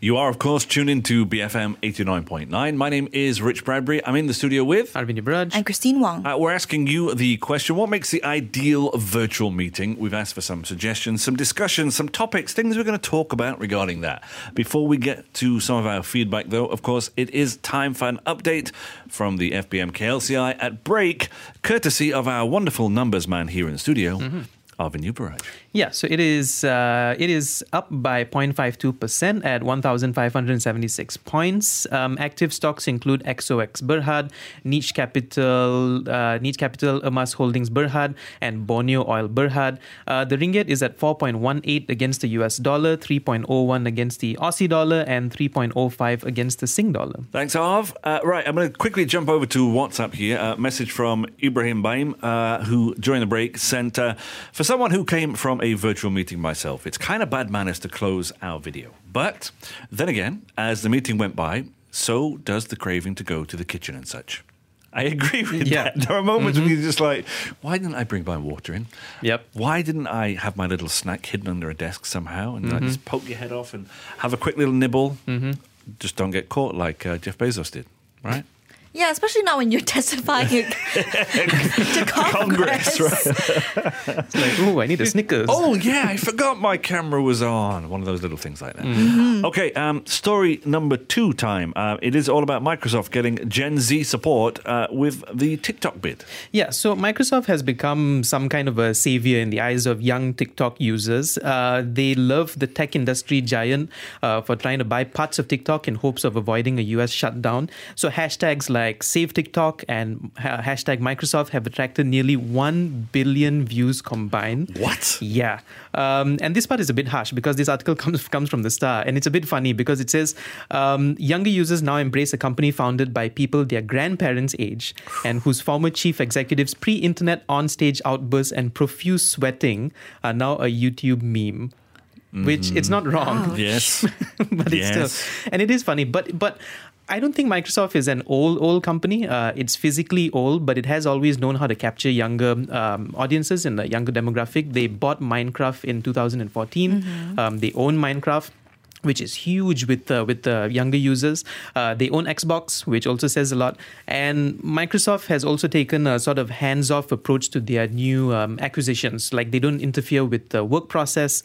You are, of course, tuned into BFM 89.9. My name is Rich Bradbury. I'm in the studio with Arvind Yubraj and Christine Wong. We're asking you the question, what makes the ideal virtual meeting? We've asked for some suggestions, some discussions, some topics, things we're going to talk about regarding that. Before we get to some of our feedback, though, of course, it is time for an update from the FBM KLCI at break, courtesy of our wonderful numbers man here in the studio, Arvind Yubraj. Yeah, so it is up by 0.52% at 1,576 points. Active stocks include XOX Berhad, Niche Capital, Emas Holdings Berhad, and Borneo Oil Berhad. The ringgit is at 4.18 against the US dollar, 3.01 against the Aussie dollar, and 3.05 against the Sing dollar. Thanks, Arv. Right, I'm going to quickly jump over to WhatsApp here. A message from Ibrahim Baim, who during the break sent, for someone who came from a virtual meeting myself, it's kind of bad manners to close our video. But then again, as the meeting went by, so does the craving to go to the kitchen and such. I agree with that. There are moments when you're just like, why didn't I bring my water in? Yep. Why didn't I have my little snack hidden under a desk somehow and just poke your head off and have a quick little nibble? Just don't get caught like Jeff Bezos did, right? Yeah, especially not when you're testifying to Congress. Right? It's like, oh, I need a Snickers. Oh, yeah, I forgot my camera was on. One of those little things like that. Okay, story number 2 time. It is all about Microsoft getting Gen Z support with the TikTok bid. Yeah, so Microsoft has become some kind of a savior in the eyes of young TikTok users. They love the tech industry giant for trying to buy parts of TikTok in hopes of avoiding a US shutdown. So hashtags like Save TikTok and hashtag Microsoft have attracted nearly 1 billion views combined. What? Yeah. And this part is a bit harsh because this article comes from the Star, and it's a bit funny because it says younger users now embrace a company founded by people their grandparents' age and whose former chief executives' pre-internet on-stage outbursts and profuse sweating are now a YouTube meme. Which it's not wrong. Ouch. Yes. But it's still, and it is funny, but I don't think Microsoft is an old company. It's physically old, but it has always known how to capture younger audiences and the younger demographic. They bought Minecraft in 2014. They own Minecraft, which is huge with the younger users. They own Xbox, which also says a lot. And Microsoft has also taken a sort of hands-off approach to their new acquisitions. Like they don't interfere with the work process.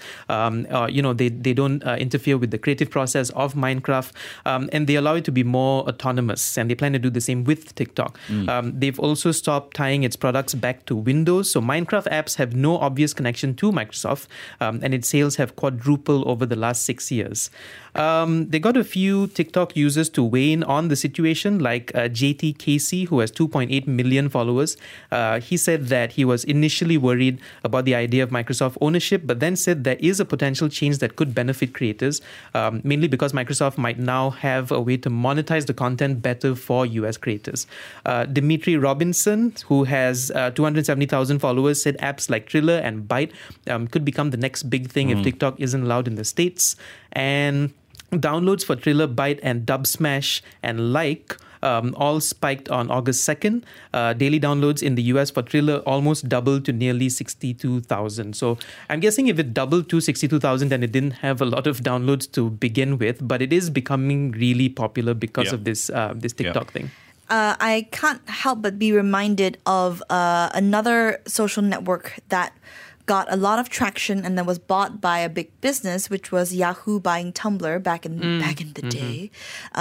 They don't interfere with the creative process of Minecraft. And they allow it to be more autonomous. And they plan to do the same with TikTok. They've also stopped tying its products back to Windows. So Minecraft apps have no obvious connection to Microsoft. And its sales have quadrupled over the last 6 years. They got a few TikTok users to weigh in on the situation, like JT Casey, who has 2.8 million followers. He said that he was initially worried about the idea of Microsoft ownership, but then said there is a potential change that could benefit creators, mainly because Microsoft might now have a way to monetize the content better for US creators. Dimitri Robinson, who has 270,000 followers, said apps like Triller and Byte could become the next big thing if TikTok isn't allowed in the States. And downloads for Triller, Byte, and Dubsmash and Like all spiked on August 2nd. Daily downloads in the US for Triller almost doubled to nearly 62,000. So I'm guessing if it doubled to 62,000, then it didn't have a lot of downloads to begin with, but it is becoming really popular because of this TikTok thing. I can't help but be reminded of another social network that got a lot of traction and then was bought by a big business, which was Yahoo buying Tumblr back in the day.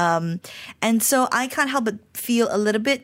And so I can't help but feel a little bit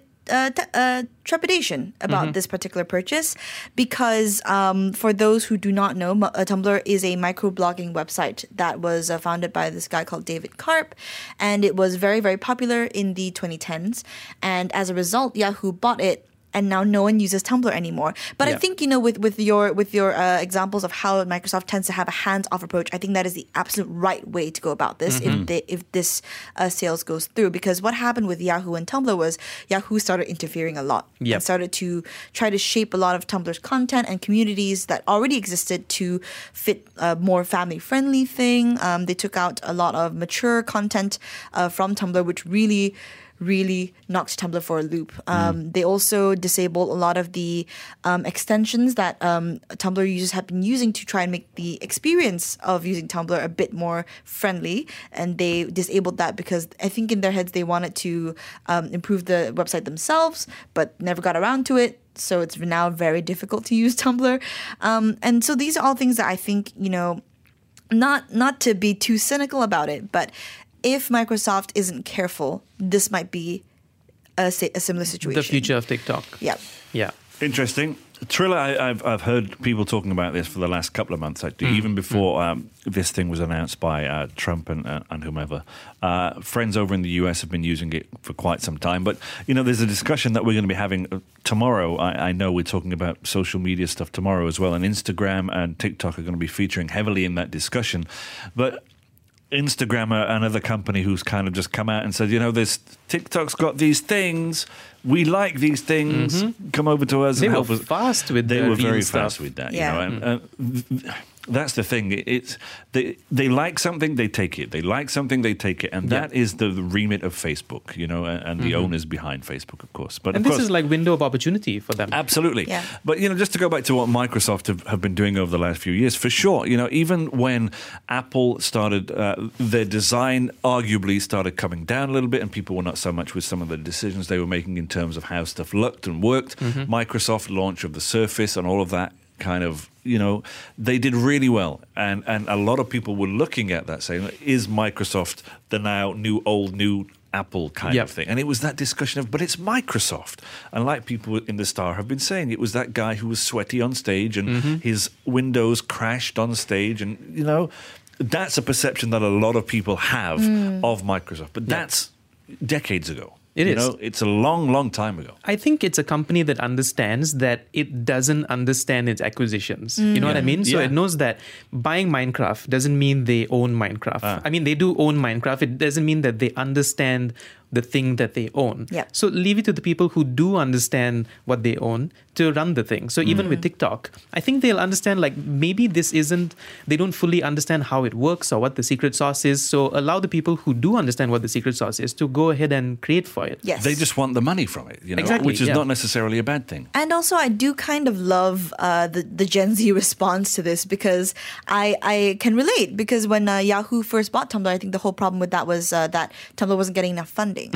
trepidation about this particular purchase because for those who do not know, Tumblr is a microblogging website that was founded by this guy called David Karp, and it was very, very popular in the 2010s. And as a result, Yahoo bought it. And now no one uses Tumblr anymore. But I think, with your examples of how Microsoft tends to have a hands-off approach, I think that is the absolute right way to go about this if this sales goes through. Because what happened with Yahoo and Tumblr was Yahoo started interfering a lot and started to try to shape a lot of Tumblr's content and communities that already existed to fit a more family-friendly thing. They took out a lot of mature content from Tumblr, which really really knocked Tumblr for a loop. They also disabled a lot of the extensions that Tumblr users have been using to try and make the experience of using Tumblr a bit more friendly. And they disabled that because I think in their heads they wanted to improve the website themselves, but never got around to it. So it's now very difficult to use Tumblr. And so these are all things that I think, not to be too cynical about it, but if Microsoft isn't careful, this might be a similar situation. The future of TikTok. Yeah. Yeah. Interesting. Triller, I've heard people talking about this for the last couple of months, actually, even before this thing was announced by Trump and whomever. Friends over in the US have been using it for quite some time. But, there's a discussion that we're going to be having tomorrow. I know we're talking about social media stuff tomorrow as well, and Instagram and TikTok are going to be featuring heavily in that discussion. But Instagram, another company who's kind of just come out and said, this TikTok's got these things. We like these things. Come over to us and help us. They were fast with that. They were very fast with that. And that's the thing. It's they like something, they take it. They like something, they take it, and that is the remit of Facebook. And the owners behind Facebook, of course. But this is like window of opportunity for them. Absolutely. Yeah. But just to go back to what Microsoft have been doing over the last few years, for sure. Even when Apple started, their design arguably started coming down a little bit, and people were not so much with some of the decisions they were making in terms of how stuff looked and worked. Microsoft launch of the Surface and all of that kind of, they did really well. And a lot of people were looking at that saying, is Microsoft the now new Apple kind of thing? And it was that discussion of, but it's Microsoft. And like people in the Star have been saying, it was that guy who was sweaty on stage and his Windows crashed on stage. And, that's a perception that a lot of people have of Microsoft. But that's decades ago. It is. It's a long, long time ago. I think it's a company that understands that it doesn't understand its acquisitions. You know what I mean? So it knows that buying Minecraft doesn't mean they own Minecraft. I mean, they do own Minecraft. It doesn't mean that they understand the thing that they own. Yeah. So leave it to the people who do understand what they own to run the thing. So even with TikTok, I think they'll understand maybe they don't fully understand how it works or what the secret sauce is. So allow the people who do understand what the secret sauce is to go ahead and create for it. Yes. They just want the money from it, Exactly, which is not necessarily a bad thing. And also, I do kind of love the Gen Z response to this because I can relate. Because when Yahoo first bought Tumblr, I think the whole problem with that was that Tumblr wasn't getting enough funding.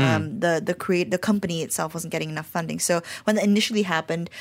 The company itself wasn't getting enough funding. So when that initially happened,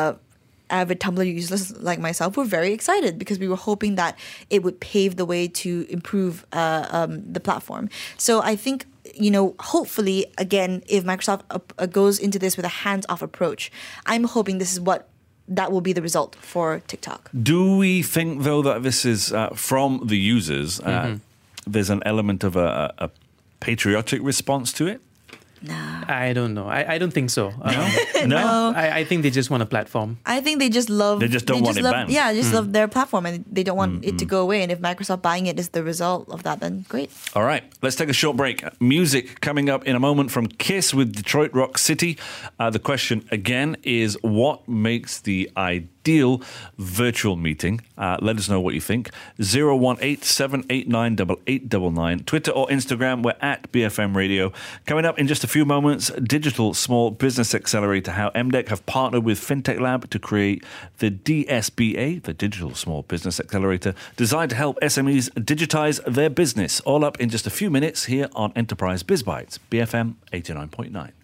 avid Tumblr users like myself were very excited because we were hoping that it would pave the way to improve the platform. So I think, hopefully, again, if Microsoft goes into this with a hands-off approach, I'm hoping this is that will be the result for TikTok. Do we think, though, that this is from the users, there's an element of a patriotic response to it? No. I don't know. I don't think so. No? I think they just want a platform. I think they just love... They just don't want it banned. Yeah, just love their platform and they don't want it to go away. And if Microsoft buying it is the result of that, then great. All right, let's take a short break. Music coming up in a moment from Kiss with Detroit Rock City. The question again is, what makes the ideal virtual meeting? Let us know what you think. 018-789-8899. Twitter or Instagram, we're at BFM Radio. Coming up in just a few moments, Digital Small Business Accelerator, how MDEC have partnered with FinTech Lab to create the DSBA, the Digital Small Business Accelerator, designed to help SMEs digitize their business. All up in just a few minutes here on Enterprise BizBytes, BFM 89.9.